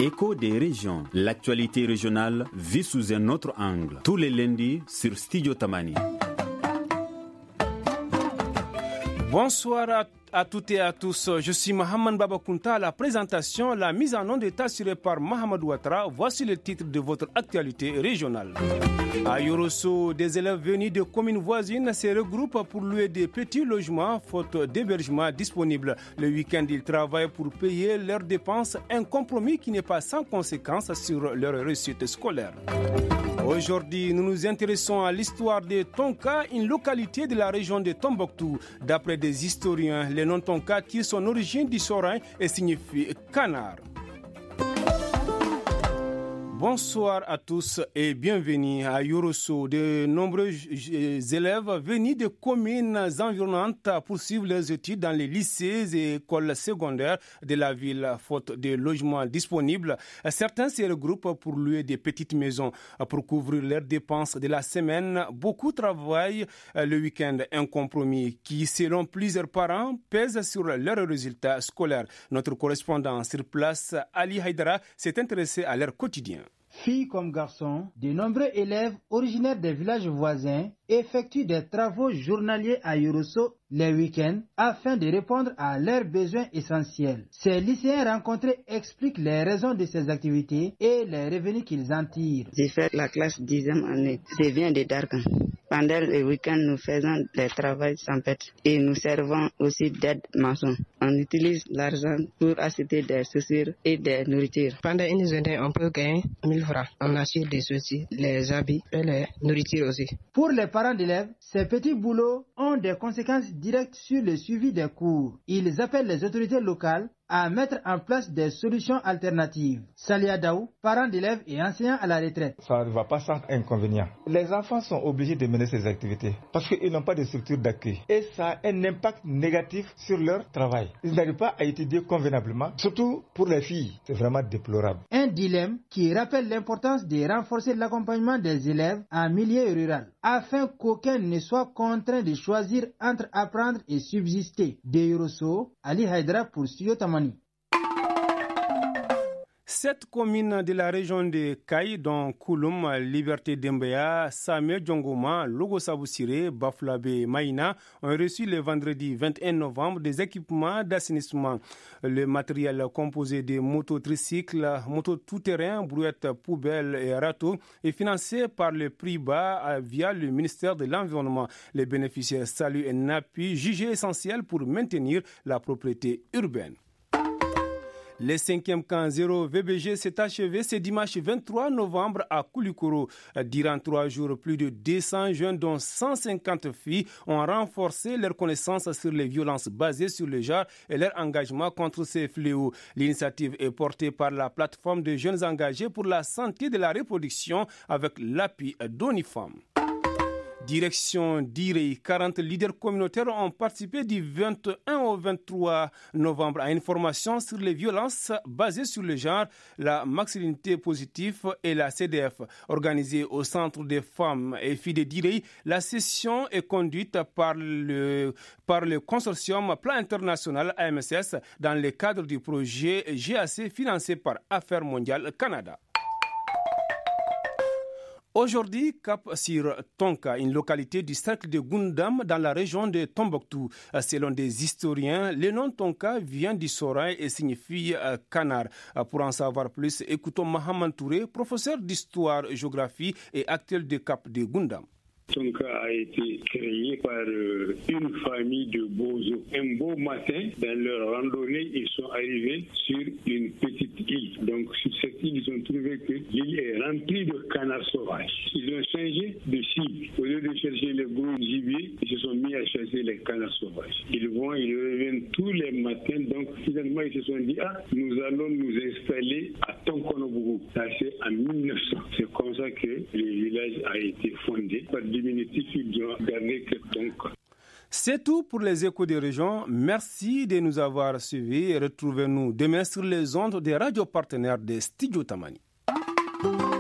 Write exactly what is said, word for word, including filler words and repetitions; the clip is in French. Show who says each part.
Speaker 1: Écho des régions. L'actualité régionale vue sous un autre angle. Tous les lundis sur Studio Tamani.
Speaker 2: Bonsoir à, à toutes et à tous. Je suis Mohamed Babakounta à la présentation. La mise en onde est assurée par Mohamed Ouattara. Voici le titre de votre actualité régionale. À Yorosso, des élèves venus de communes voisines se regroupent pour louer des petits logements faute d'hébergement disponible. Le week-end, ils travaillent pour payer leurs dépenses, un compromis qui n'est pas sans conséquence sur leur réussite scolaire. Aujourd'hui, nous nous intéressons à l'histoire de Tonka, une localité de la région de Tombouctou. D'après des historiens, le nom Tonka tire son origine du Sorin et signifie canard. Bonsoir à tous et bienvenue à Yorosso. De nombreux élèves venus de communes environnantes poursuivent leurs études dans les lycées et écoles secondaires de la ville, faute de logements disponibles. Certains se regroupent pour louer des petites maisons pour couvrir leurs dépenses de la semaine. Beaucoup travaillent le week-end, un compromis qui, selon plusieurs parents, pèse sur leurs résultats scolaires. Notre correspondant sur place, Ali Haïdara, s'est intéressé à leur quotidien.
Speaker 3: Filles comme garçons, de nombreux élèves originaires des villages voisins effectuent des travaux journaliers à Yorosso les week-ends afin de répondre à leurs besoins essentiels. Ces lycéens rencontrés expliquent les raisons de ces activités et les revenus qu'ils en tirent.
Speaker 4: J'ai fait la classe dixième année. Je viens de Darkan. Pendant le week-end, nous faisons des travaux sans pète et nous servons aussi d'aide maçon. On utilise l'argent pour acheter des chaussures et des nourritures.
Speaker 5: Pendant une journée, on peut gagner mille francs. On achète des chaussures, les habits et les nourritures aussi.
Speaker 3: Pour les parents d'élèves, ces petits boulots ont des conséquences directes sur le suivi des cours. Ils appellent les autorités locales à mettre en place des solutions alternatives. Salia Daou, parent d'élèves et enseignant à la retraite.
Speaker 6: Ça ne va pas sans inconvénient. Les enfants sont obligés de mener ces activités parce qu'ils n'ont pas de structure d'accueil. Et ça a un impact négatif sur leur travail. Ils n'arrivent pas à étudier convenablement, surtout pour les filles. C'est vraiment déplorable.
Speaker 3: Un dilemme qui rappelle l'importance de renforcer l'accompagnement des élèves en milieu rural, afin qu'aucun ne soit contraint de choisir entre apprendre et subsister. De Yorosso, Ali Haïdara pour Studio Tamani.
Speaker 2: Sept communes de la région de Kaï, dont Kouloum, Liberté d'Embeya, Samé Djongoma, Logo-Saboussiré, Baflabé, Maïna, ont reçu le vendredi vingt et un novembre des équipements d'assainissement. Le matériel composé de motos tricycles, motos tout-terrain, brouettes, poubelles et râteaux est financé par le prix bas via le ministère de l'Environnement. Les bénéficiaires saluent un appui jugé essentiel pour maintenir la propriété urbaine. Le cinquième camp zéro V B G s'est achevé ce dimanche vingt-trois novembre à Koulikoro. Durant trois jours, plus de deux cents jeunes, dont cent cinquante filles, ont renforcé leur connaissance sur les violences basées sur le genre et leur engagement contre ces fléaux. L'initiative est portée par la plateforme de jeunes engagés pour la santé de la reproduction avec l'appui d'ONIFAM. Direction d'Irey, quarante leaders communautaires ont participé du vingt et un au vingt-trois novembre à une formation sur les violences basées sur le genre, la masculinité positive et la C D F. Organisée au Centre des femmes et filles de d'Irey, la session est conduite par le, par le consortium Plan International A M S S dans le cadre du projet G A C financé par Affaires mondiales Canada. Aujourd'hui, cap sur Tonka, une localité du cercle de Gundam dans la région de Tombouctou. Selon des historiens, le nom Tonka vient du Soraï et signifie euh, canard. Pour en savoir plus, écoutons Mohamed Touré, professeur d'histoire-géographie et actuel de cap de Gundam.
Speaker 7: Tonka a été créé par euh, une famille de Bozo. Un beau matin, dans leur randonnée, ils sont arrivés sur une petite île. Donc, sur cette île, ils ont trouvé que l'île est remplie de canards sauvages. Ils ont changé de cible. Au lieu de chercher les gros gibiers, ils se sont mis à chasser les canards sauvages. Ils vont, ils reviennent tous les matins. Donc, finalement, ils se sont dit, ah, nous allons nous installer à Tonkonobougou. Ça, c'est en mille neuf cents. C'est comme ça que le village a été fondé par diminutif, ils ont gardé que Tonka.
Speaker 2: C'est tout pour les échos des régions. Merci de nous avoir suivis et retrouvez-nous demain sur les ondes des radios partenaires de Studio Tamani.